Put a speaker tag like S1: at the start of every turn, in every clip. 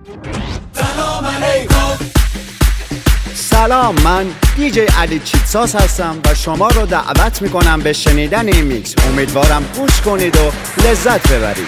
S1: سلام، من دیجی علی چیتساس هستم و شما رو دعوت میکنم به شنیدن این میکس. امیدوارم گوش کنید و لذت ببرید.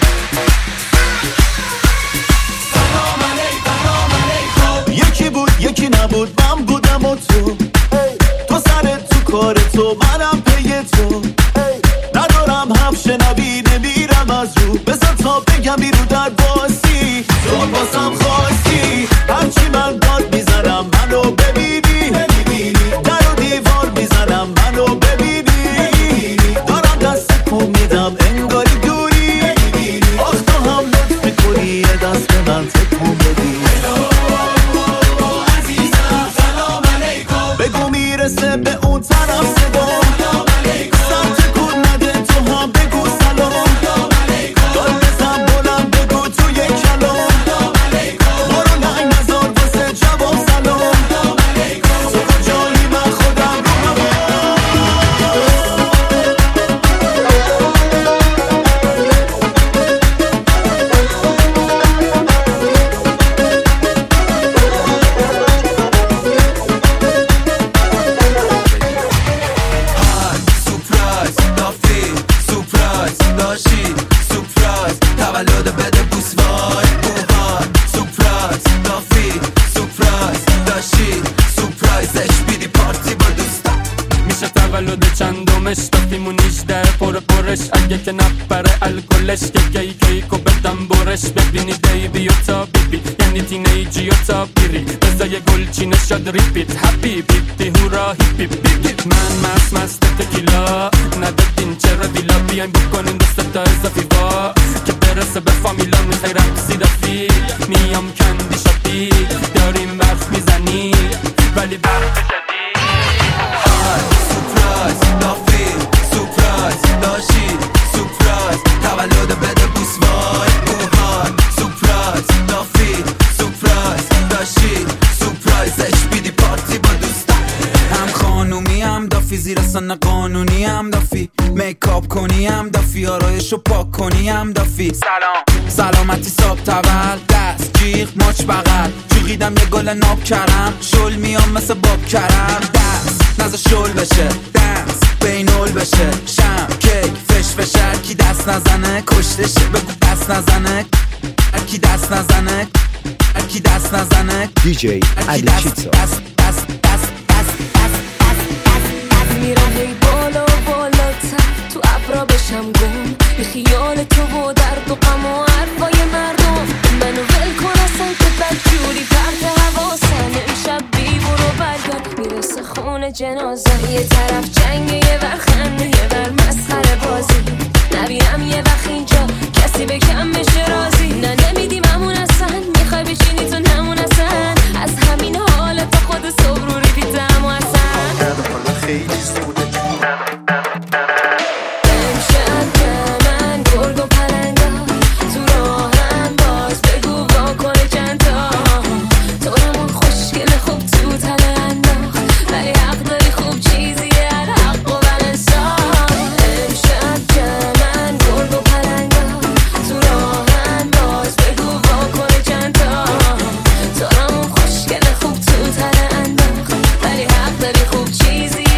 S2: یکی بود یکی نبود، من بودم و تو سرت تو کار تو، منم پی تو. ندارم حرف شنوی، نمیرم از رو، بذار تا بگم بیرو در باسی. تو بازم خواستی هرچی من داد میزنم، منو ببینی در و دیوار میزنم، منو ببینی دارم دست کن میدم انگاری دوری. آخ تو هم لطف میکنی یه دست به من تکون بدی. بگو میرسه به اون طرف صدا، سر تکون نده تو هم بگو سلام. داد بزن بلند بگو تو یک کلام، برو ننگ نزار واسه جواب سلام. تو کجایی من خودم رو اگه که نپره الکلش که کیکو بدم برش. ببینی بیبی و تا بیبی یعنی تینیجی و تا بیری، بزا یه گلچینه شد ریپیت هپی بیتی هورا هیپی بیت. من مست تکیلا ندادین چرا دیلا، بیاین بکنین دست تا اضافی با که برسه به فامیلا. میخوای رقصی دفی میام کندی شدی، داریم برف میزنی ولی برف جدید. سورپرایز دافی سورپرایز داشی، سورپرایز تولد بده بوس وای موهان. سورپرایز دافی سورپرایز داشی، سورپرایزش بیدی پارتی با دوستان. هم خانومی هم دافی، زیر سن قانونی هم دافی، میکاپ کنی هم دافی، آرایشو پاک کنی هم دافی. سلامتی صاحب تول، دست جیغ ماچ بغل، جوغیدم یه گل ناب کرم، شل میام مثل باب کرم. دست نزا شل بشه، دست بینول بشه، شم کیک فش فشر. کی دست نزنه کشتشه، بگو دست نزنه کی دست نزنه کی دست نزنه.
S1: دیجی علی چیتساس.
S3: میرم هی بالا بالا تر، تو ابرا بشم گم، بی خیال تو و درد و غم و حرفای مردم. منو ول کن اصلا که بدجوری پرت حواسم، امشب بی برو برگرد میرسه خونه جنازه. یه طرف جنگ یه ور خنده یه ور مسخره بازی، نبینم یه وقت اینجا کسی به کم بشه راضی. نه نمیدیم همون اصلا، میخوای بچینی تو نمون اصلا، از همین حالت خود صبح رو ریپیتم و اصلا خیلی زوده. امشب من گرگ و پرندا تو راهم، باز بگو واکنه چند تا. تو نمون خوشگل خوب تو تله انداخت، ولی حق داری خوب چیزیه الحق و ولنسان. امشب من گرگ و پرندا تو راهم، باز بگو واکنه چند تا. تو نمون خوشگل خوب تو تله انداخت، ولی حق داری خوب چیزیه.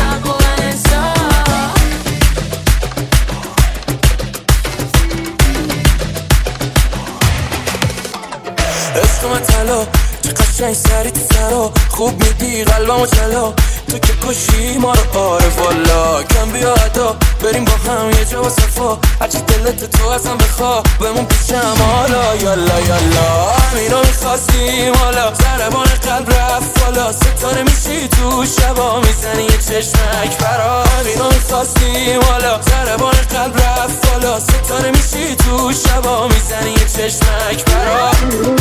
S3: عشق من طلا چه قشنگ سری تو سرا، خوب میدی قلبمو چلا. تو که کشی ما رو عارف والا، کم بیا عدا بریم با هم یه جا با صفا. هرچی دلت تو ازم بخوا بمون پیشم حالا. یالا یالا همینا میخواستیم حالا، ضربان قلب رفت بالا. ستاره میشی تو شبا میزنی یه چشمک برا. همینا میخواستیم حالا، ضربان قلب رفت بالا. ستاره میشی تو شبا میزنی یه چشمک برا.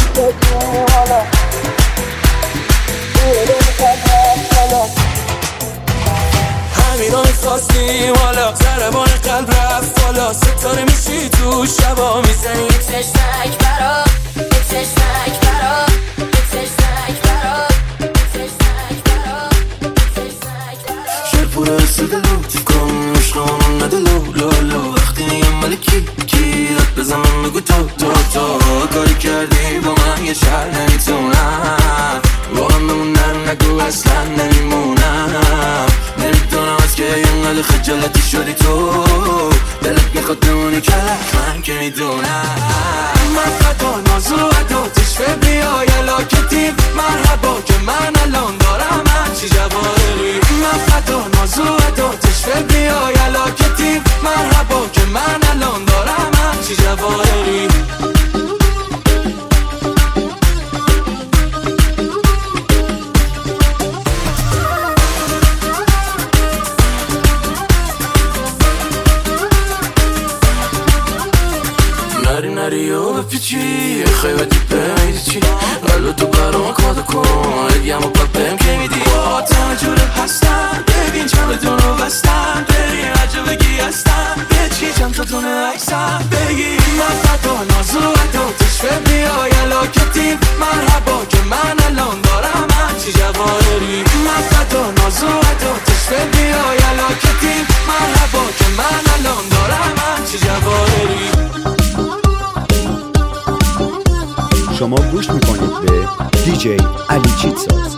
S3: همینا میخواستیم حالا، ضربان قلب رفت بالا. ستاره میشی تو شبا میزنی یه چشمک برا، یه چشمک برا، یه چشمک برا، یه چشمک برا، یه چشمک برا. شر پور استدلو چکم عشقان ندلو لولو. وقتی میگم ملکی کی داد بزنم بگو تو کاری کردی با من
S2: دیگه شهر نمیتونم با هم بمونن نگو اصلا نمیمونم نمیدونم از که اینقدر خجالتی شدی تو دلت میخواد بمونی که من که میدونم من قطع نازو عداتش فبریای علاکتیم مرحبا که من الان دارم هرچی جواری من قطع نازو عداتش فبریای علاکتیم مرحبا که من الان دارم هرچی جواری نری و بپیچی خیبتی پیدی چی قلو تو برام کادا کن ادیم و پاپم که میدی با تنجوره هستم ببین چمدون رو بستم بری عجب بگی هستم به چی چند تا تونه عکسم بگی من فتا نازو عداتش فبریای علاکتیم مرحبا که من الان دارم هرچی جواری من فتا نازو عداتش فبریای علاکتیم مرحبا که من الان دارم هرچی جواری
S1: شما گوش میکنید به دیجی علی چیتساز.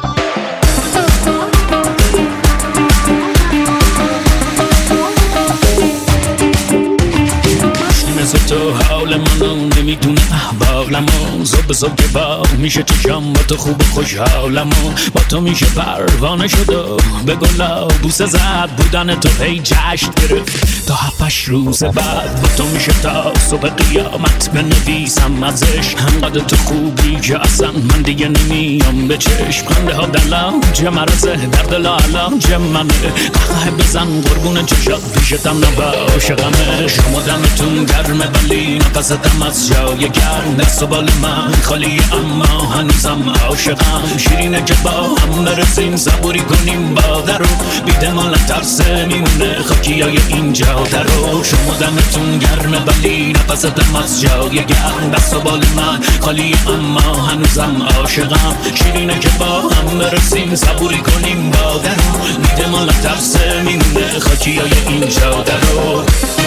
S4: مثل تو حال منو نمیدونه احوالمو زب زب که با میشه چشم با تو خوب و خوشحالمو با تو میشه پروانه شد به گلا بوسه زد بودن تو هی جشن گرفت تا 7 روز بعد با تو میشه تا صبح قیامت بنویسم ازش همقدر تو خوبی که اصلا من دیگه نمیام به چشم خنده ها دلم چه مرزه در دل علاج منه قهقه بزن قربون چشات پیشتم نباشه غمه شما دمتون گرمه ولی نفستم از جای گرم دست و بال من خالیه اما هنوزم عاشقم شیرینه که با هم برسیم صبوری کنیم باده رو بیده مال ترسه میمونه خاکیای این جاده رو شما دمتون گرمه ولی نفستم از جای گرم دست و بال من خالیه اما هنوزم عاشقم شیرینه که با هم برسیم صبوری کنیم باده رو بیده مال ترسه میمونه خاکیای این جاده رو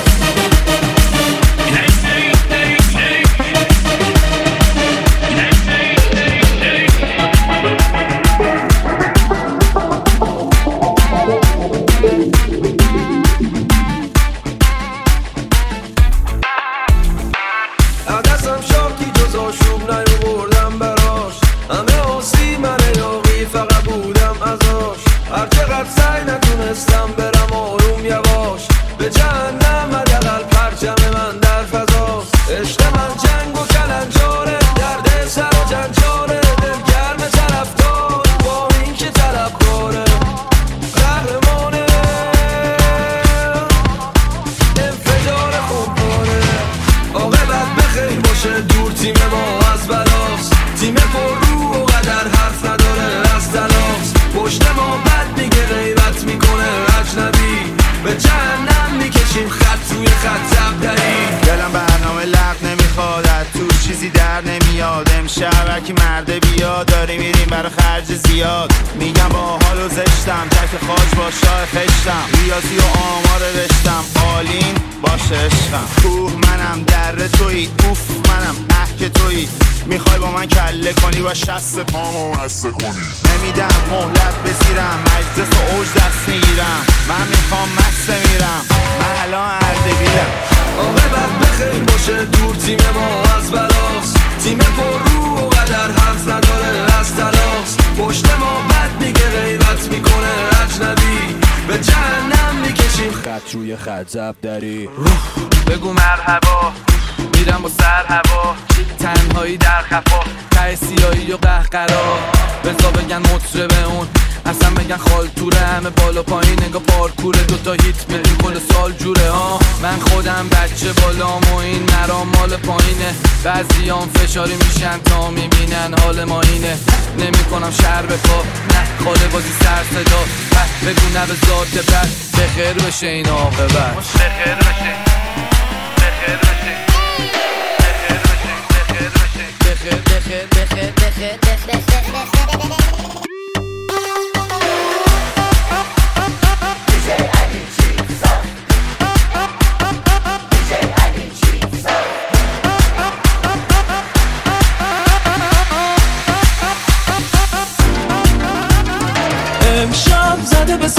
S5: هرکی مرده بیا داری میریم برای خرج زیاد میگم با حال و زشتم تک خاج با شاه خشتم ریاضی و آمار رشتم آلین باشه عشقم کوه منم در توی اوف منم که توی میخوای با من کله کنی و شست پامو هسته کنی نمیدم مهلت بزیرم مجلس و اوج دست میگیرم من میخوام مست میرم من الان اردبیلم
S2: عاقبت بخیر باشه دور تیم ما از بلاست تیم پر رو و قدر حرف نداره از تلاست پشت ما بد میگه غیبت میکنه اجنبی به جهنم میکشیم
S5: خط روی خط زب داری
S2: بگو مرحبا میرم با سر هوا تنهایی در خفا ته سیاهی و قهقرا بزا بگن مطربه اون اصلا بگن خالتوره همه بالا پایین انگا پارکوره دوتا هیت میدیم کل سال جوره ها من خودم بچه بالام و این مرام مال پایینه بعضیام فشاری میشن تا میبینن حال ما اینه نمی کنم شهر بپا نه خاله بازی سر صدا بگو نه به ذات بد بخیر بشه این عاقبت بخیر بشه بخیر بشه بخیر بشه بخیر بخیر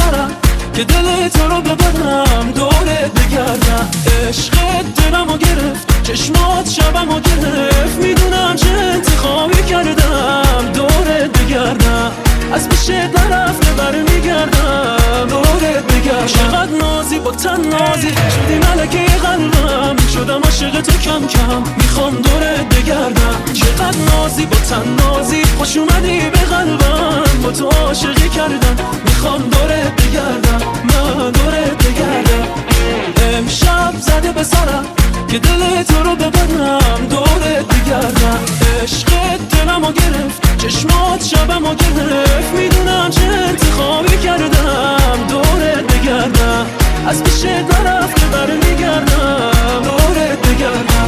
S6: سرم که دل تو رو ببرم دورت بگردم. عشقت دلمو گرفت، چشمات شبمو گرفت، میدونم چه انتخابی کردم دورت بگردم. از پیشت نرفته برمیگردم دورت بگردم. چقدر نازی با تن نازی شدی ملکه قلبم، شدم عاشق تو کم کم میخوام دورت بگردم. چقدر نازی با تن نازی خوش اومدی به قلبم، با تو عاشقی کردم میخوام دورت بگردم، من دورت بگردم. امشب زده به سرم که دل تو رو ببرم دورت بگردم. عشقت دلمو گرفت، چشمات شبمو گرفت، میدونم چه انتخابی کردم دورت بگردم. از پیشت نرفته برمیگردم دورت بگردم.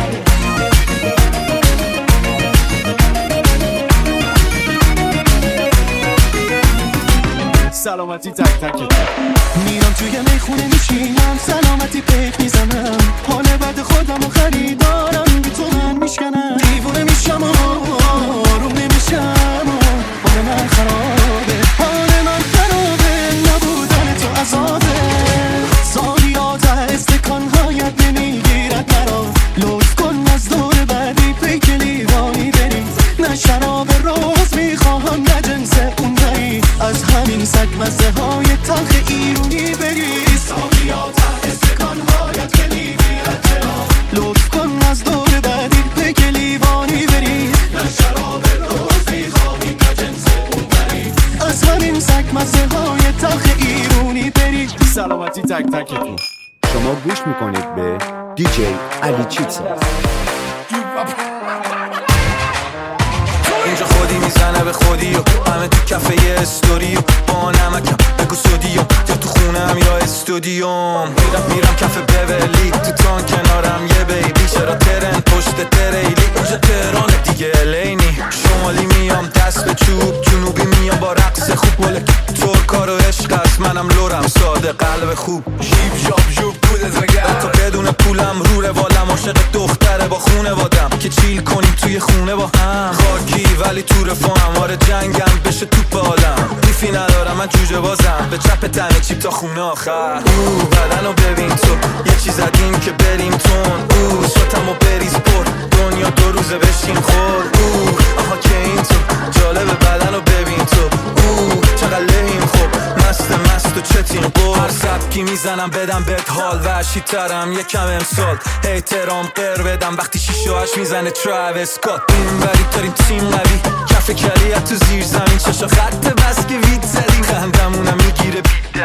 S5: سلامتی تک تک
S7: میرم توی میخونه میشینم، سلامتی پیک میزنم، حال بد خودم و خریدارم بی تو من میشکنم. دیوونه میشم و آروم نمیشم و حال من خرابه، حال من خرابه، نبودن تو عذابه. سالیات استکانهایت نمیگیرد مرا، لطف کن از دور بعدی پیک لیوانی بری. نه شراب روز میخواهم نه جنس اون دری، از همین سگ مزه های تلخ ایرونی بری. سالیات استکانهایت که میگیرد چرا، لطف کن از دور بعدی پیک لیوانی بری. نه شراب روز میخواهی نه جنس اون دری، از همین سگ مزه های تلخ ایرونی بری.
S5: سلامتی تک تکتون.
S1: شما گوش میکنید به دیجی علی چیتساز.
S2: اینجا خودی میزنه به خودی و همه تو کفه استوری و با نمکم بگو سودی و یا تو خونم یا استودیوم. میرم کفه بولی تو تان کنارم یه بیبی، چرا ترن پشت تریلی اونجا تهران دیگه الینی. شمالی میام دست به چوب، جنوبی میام با رقص خوب، مال ترکا و عشق است، منم لورم ساده قلب خوب. جیب جاب جوب بوده زگر تا بدون پولم رو روالم، عاشق دختره با خونه وادم که چیل کنیم توی خونه با هم. خاکی ولی تو رفاهم، آره جنگم بشه توپ آدم. دیفی ندارم من جوجه بازم، به چپ تنه چیپ تا خونه آخر. بدنو ببین تو یه چیز زدیم که بریم تون، سوتمو بریز پر دنیا دو روزه بشین خور. آها که این تو جالبه، بدنو ببین تو چقدر لحیم خوب، مست و چتیم قول. هر سبکی میزنم بدم بهت حال، وحشی ترم یکم امسال، احترام قر بدم وقتی 6 و 8 میزنه تراویس اسکات. این بری تاریم تیم قوی، کف کلیت تو زیر زمین، چشا خط بس که وید زدیم، خندمونم میگیره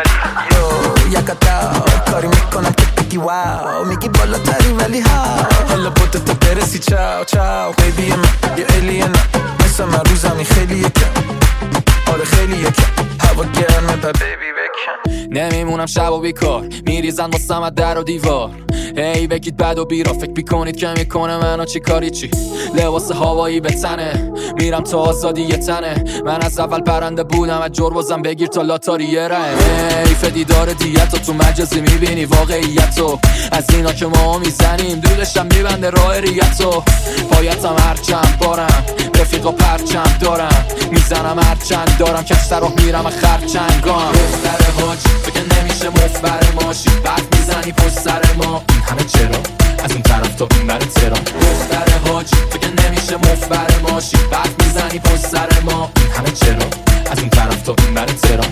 S2: بیدری. یکتا کاری میکنم که بگی واو، میگی بالاتری ولی ها، حالا بودت برسی چاو چاو. بیبی من یه الینم، مثل من رو زمین خیلی یکم، آره خیلی یکم، هوا گرمه با بیبی بکن.
S8: نمیمونم شب و بیکار، میریزن واسم از در و دیوار. هی بگید بد و بیرا، فکر میکنید که میکنه منو چی کاری چی. لباس هوایی به تنه، میرم تا آزادی یه تنه. من از اول پرنده بودم، از جربازم بگیر تا لاتاری یه راه. حیف دیدار دیتو تو مجازی میبینی واقعیتو، از اینا که ما میزنیم دودشم میبنده راه ریتو. پایتم هرچند بارم، رفیقا پرچم دارم، میزنم هرچند دارم، کش سر راه میرم خرچنگام. دختر حاج فکر نمیشه مفبر ماشی، بعد میزنی پشت سر ما، این همه چرا از اون طرف تا این بره ترام. دختر حاج فکر نمیشه مفبر ماشی، بعد میزنی پشت سر ما، این همه چرا از اون طرف تا این بره ترام.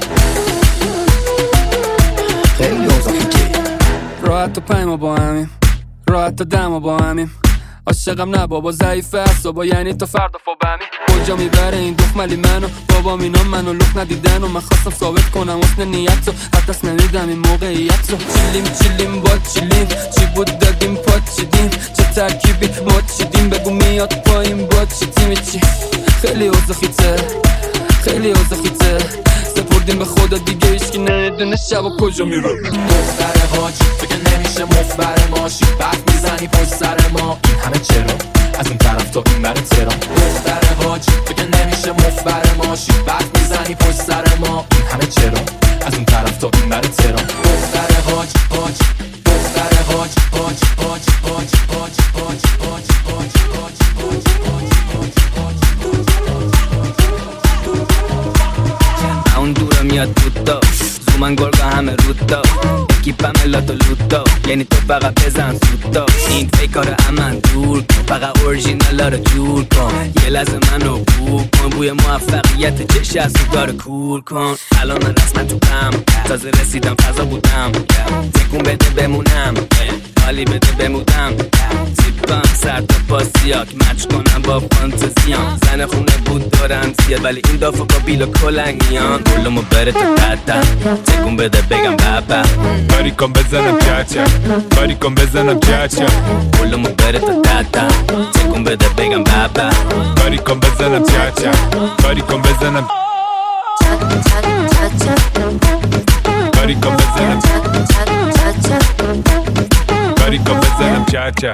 S7: خیلی اوضاعی
S9: راحت تا 5 ما با همیم، راحت تا 10 ما با همیم. عاشقم نه بابا ضعیفه اعصابا، یعنی تا فردا فوبمی. کجا میبره این دخملی منو، بابا اینا منو لخ ندیدن و من خواستم ثابت کنم حسن نیتو، حتی اصلا نمیدم این موقعیتو. چیلیم با چیلیم، چی بود دادیم پات چیدیم، چه ترکیبی ما چیدیم، بگو میاد پایین با چی تیمی چی. خیلی اوضاخیته، خیلی اوضاخیته، سپردیم به خدا دیگه هیچکی نمیدونه شب و کجا میره.
S8: دختر حاج فکر نمیشه مفبر ماشی، بعد میزنی پشت سر ما، این همه چرا از اون طرف تا این بره ترام. دختر حاج فکر نمیشه مفبر ماشی، بعد میزنی پشت سر ما، این همه چرا از اون طرف تا این بره ترام. دختر حاج حاج، دختر حاج حاج حاج حاج حاج حاج حاج حاج حاج
S10: اون دورم میاد بودا، من گرگا همه رودا کیپم لاتو لوتا یعنی تو فقط بزن سوتا این فیکار امن دور کن فقط اورژینالا رو جور کن یه لحظه من رو بو کن بوی موفقیت چش از داره کور کن الان من رسما تو کم تازه رسیدم فضا بودم تکون بده بمونم حالی بده بمودم تیپم سر تا پاسیاک مچ کنم با فانتزیام زن خونه بود دارم سیه ولی این دافا با بیل و کلنگیان گلومو بره تا تتا تکون بده بگم بابا
S11: باری کن بزنم چاچا باری کن بزنم چاچا
S10: گلومو بره تا تتا تکون بده بگم بابا
S11: باری کن بزنم چاچا باری کن بزنم باری کن بزنم باری کن بزنم چاچا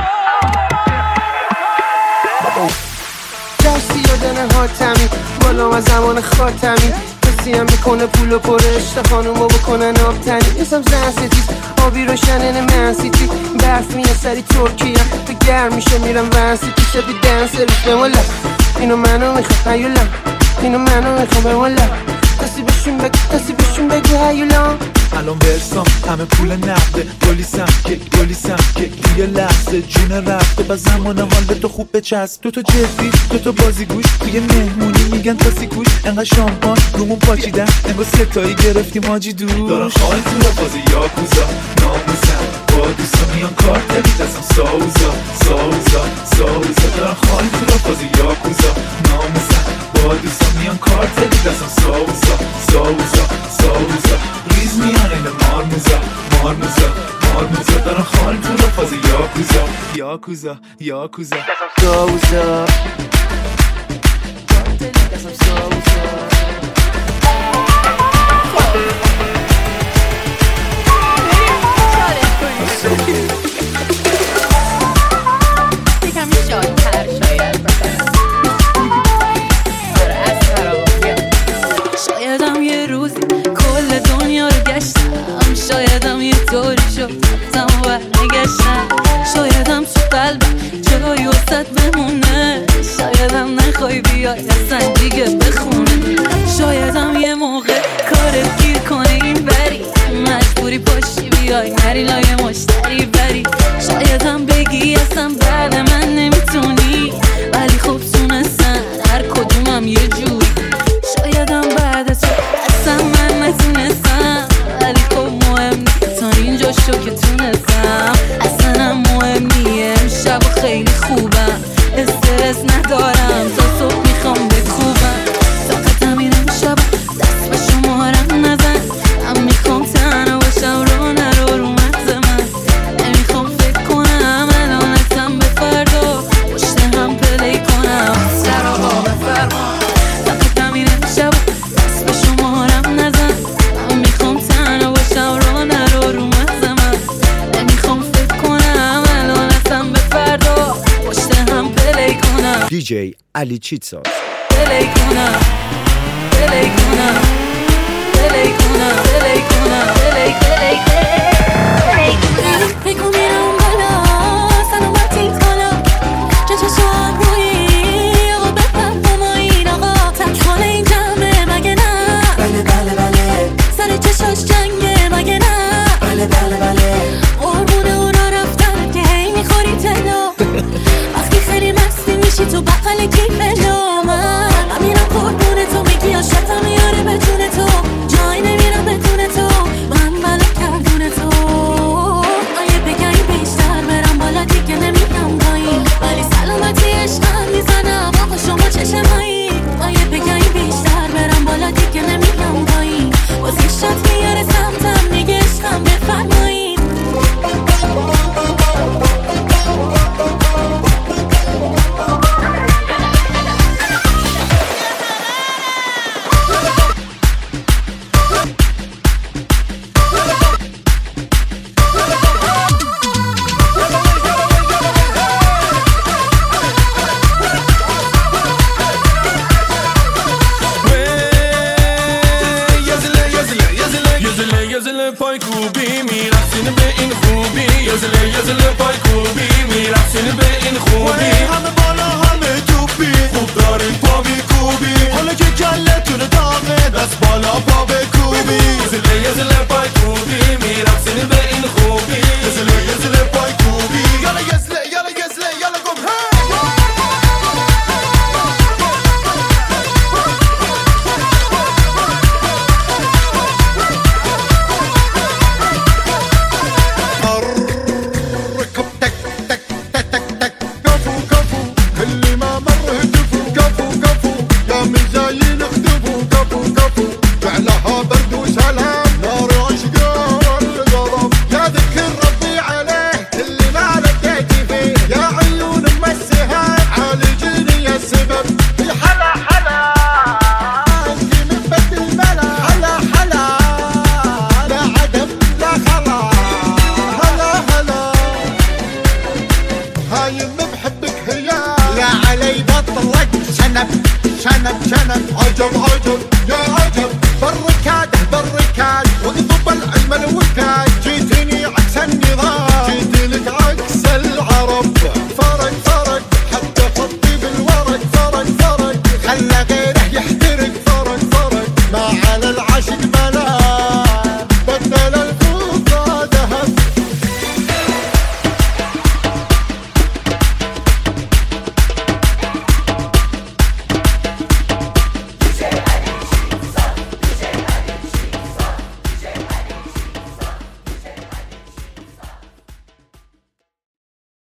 S12: دستی یادنه حاتمی بالا و زمان خاتمی کسی هم میکنه پول و پرش تا خانومو بکنن آبتنی اسم زن ستیز آبی روشنن منسیتی برف میه سری ترکیه به گرم میشه میرم ونسیتی شبی دنس روز بمولا اینو منو میخوام هیولا اینو منو میخوام بمولا کسی بهشون بگو هیولا
S13: الان برسام همه پول نقده گلیسم که توی لحظه جون رفته با زمان حال به تو خوب بچسب تو جدی تو بازی گوش توی مهمونی میگن تاسی گوش انقدر شامپان رومون پاچیدن انگار ستایی گرفتیم آجی دوش
S14: دارم خواهی تو را بازی یاکوزا ناموزم با دوستا میان کارتلی دستم ساوزا دارم خواهی تو را بازی یاکوزا ناموزم با دوستا میان کارتلی دستم ساوزا ریز میان این مارموزا دارم خواهی تو را بازی یاکوزا
S12: دستم ساوزا کارتلی دستم ساوزا
S15: یکم شادتر شاید
S3: شایدم یه روزی کل دنیا رو گشتم شایدم یه طوری شد رفتم و نگشتم شایدم تو قلبم جایی وسط بمونه شایدم نخوای بیای اصلا دیگه بخونه شایدم یه موقع کارت گیر کنه این بری مجبوری پاشی بیای نری لای مشتری بری شایدم بگی اصلا بعد من نمیتونی ولی خب تونستن هر کدومم یه جوری شایدم بعد تو اصلا من نتونستم ولی خب مهم نیست تا اینجا شو که تونستم اصلا هم مهم نیه امشب و خیلی خوبم استرس ندارم تا صبح میخوام بکوبم طاقتم این امشب دست به شمارم نزن من میخوام تنها باشم رو نرو رو مغز من نمیخوام فکر کنم الان اصلا به فردا پشت هم پلی کنم سراغا بفرما طاقتم این امشب دست به شمارم نزن من میخوام تنها باشم رو نرو رو مغز من نمیخوام فکر کنم الان اصلا به فردا پشت هم پلی کنم
S1: دیجی علی چیتساز
S3: پلی کنم پلی کنم پلی کنم پلی کنم پلی بگو میرم بالا سلامتی کالا چشم روی آقا بفهم با ما این آقا تک حال این جمعه مگه نه
S12: بله
S3: سر چشاش جنگه مگه نه
S12: بله
S3: قربونه اونا رفتن که هی میخوری تلا وقتی خیلی مستی میشی تو بقل کیفلو من میرم قربونه تو میگی عاشقم میاره بدون تو جای نمیرم بدون تو من بلا کردون تو آیه بگم بیش
S16: میگم